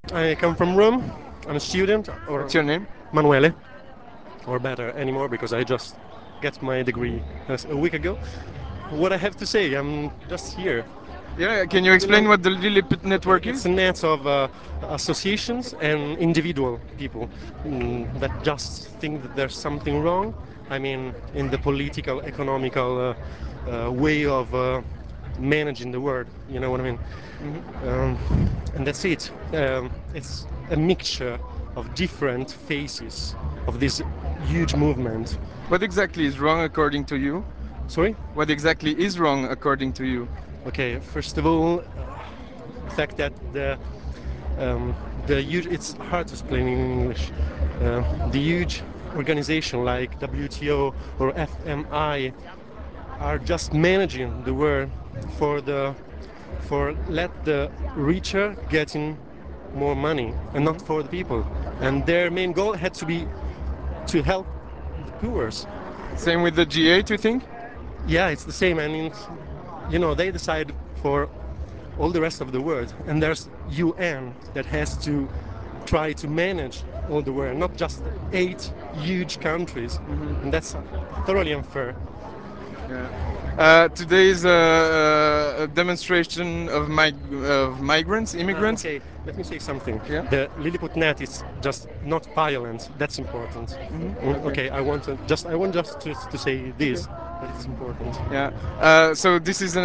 I come from Rome. I'm a student, or What's your name? Manuele, or better anymore because I just get my degree a week ago. What I have to say, I'm just here. Yeah, can you You know, explain what the Lilliput okay, network it's is? a net of associations and individual people that just think that there's something wrong. I mean, in the political, economical way of managing the world. You know what I mean? Um, and that's it. It's a mixture of different phases of this huge movement. What exactly is wrong according to you? Sorry? What exactly is wrong according to you? Okay, first of all, the fact that um, the huge, it's hard to explain in English. The huge organization like WTO or FMI are just managing the world for the for let the richer getting more money and not for the people. And their main goal had to be to help the poor. Same with the G8, you think? Yeah, it's the same. I mean, you know, they decide for all the rest of the world, and there's UN that has to try to manage all the world, not just 8 huge countries, and that's thoroughly unfair. Yeah. Today is a demonstration of migrants, immigrants. Okay, let me say something. Yeah. The Lilliput net is just not violent. That's important. Okay. Okay, I want just to say Okay. this that it's important. Yeah. So this is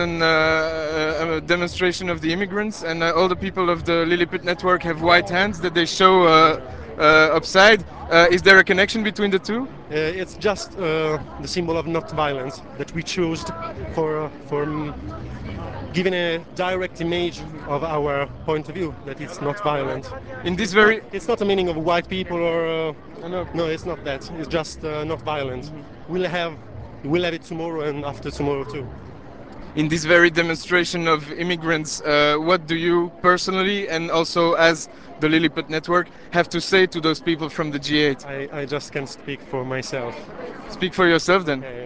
a demonstration of the immigrants, and all the people of the Lilliput network have white hands that they show upside. Is there a connection between the two? It's just the symbol of not violence that we chose for giving a direct image of our point of view that it's not violent. In this very It's not a meaning of white people or no. no, it's not that. It's just not violent. We'll have we'll have it tomorrow and after tomorrow too. In this very demonstration of immigrants, what do you personally and also as the Lilliput network have to say to those people from the G8? I just can speak for myself. Speak for yourself then. Okay.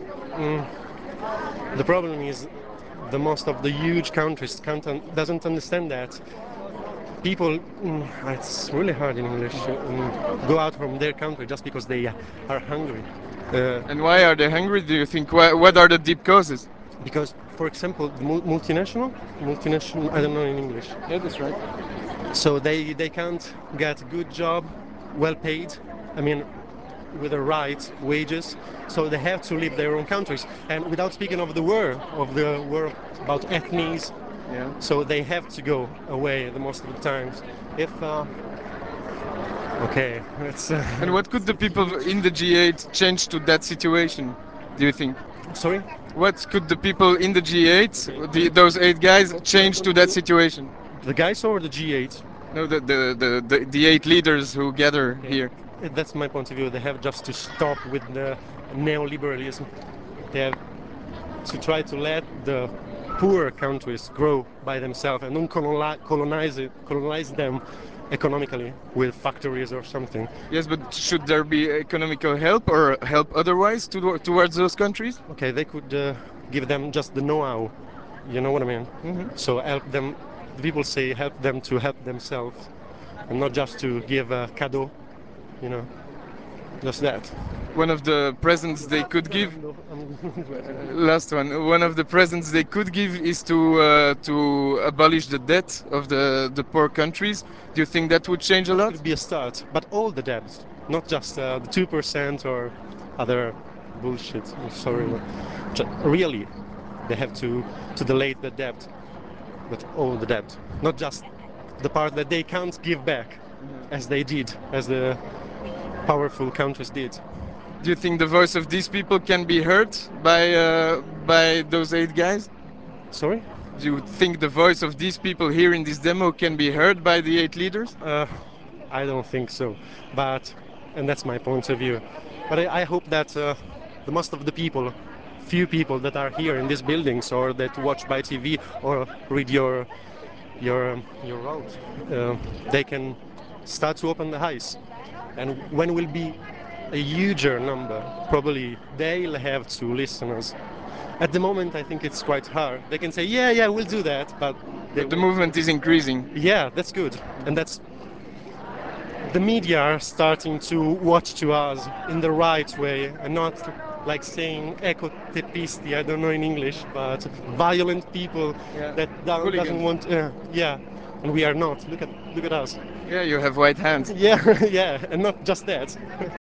The problem is the most of the huge countries doesn't understand that people it's really hard in English go out from their country just because they are hungry. And why are they hungry, do you think? What are the deep causes? Because, for example, the multinational, I don't know in English. Yeah, that's right. So they can't get a good job, well paid. I mean, with the right wages. So they have to leave their own countries. And without speaking of the war about ethnies, Yeah. so they have to go away the most of the times. If okay, it's And what could the it's people huge. in the G8 change to that situation, do you think? Sorry. What could the people in the G8, Okay. those 8 guys, change to that The situation? guys or the G8? No, the 8 leaders who gather Okay. here. That's my point of view. They have just to stop with the neoliberalism. They have to try to let the poor countries grow by themselves and don't colonize them economically with factories or something. Yes, but should there be economical help or help otherwise towards those countries? Okay, they could give them just the know-how. You know what I mean? So help them. The people say help them to help themselves, and not just to give a cadeau. You know, just that. One of the presents they could give, I'm last one. One of the presents they could give is to abolish the debt of the poor countries. Do you think that would change a That lot? could be a start, but all the debts, not just the 2% or other bullshit. I'm sorry, really, they have to delay the debt, but all the debt, not just the part that they can't give back, as they did, as the powerful countries did. Do you think the voice of these people can be heard by those 8 guys? Sorry. Do you think the voice of these people here in this demo can be heard by the 8 leaders? I don't think so, but and that's my point of view. But I hope that the most of the people, few people that are here in these buildings or that watch by TV or read your route, they can start to open the eyes. And when will be a huger number, probably they'll have to listen us. At the moment, I think it's quite hard. They can say, yeah, yeah, we'll do that, but They The want, movement is increasing. yeah, that's good, and that's the media are starting to watch to us in the right way and not like saying ecotepisti, I don't know in English, but violent people Yeah. that doesn't Hooligans. want, yeah, and we are not. Look at us. Yeah, you have white hands. Yeah, yeah, and not just that.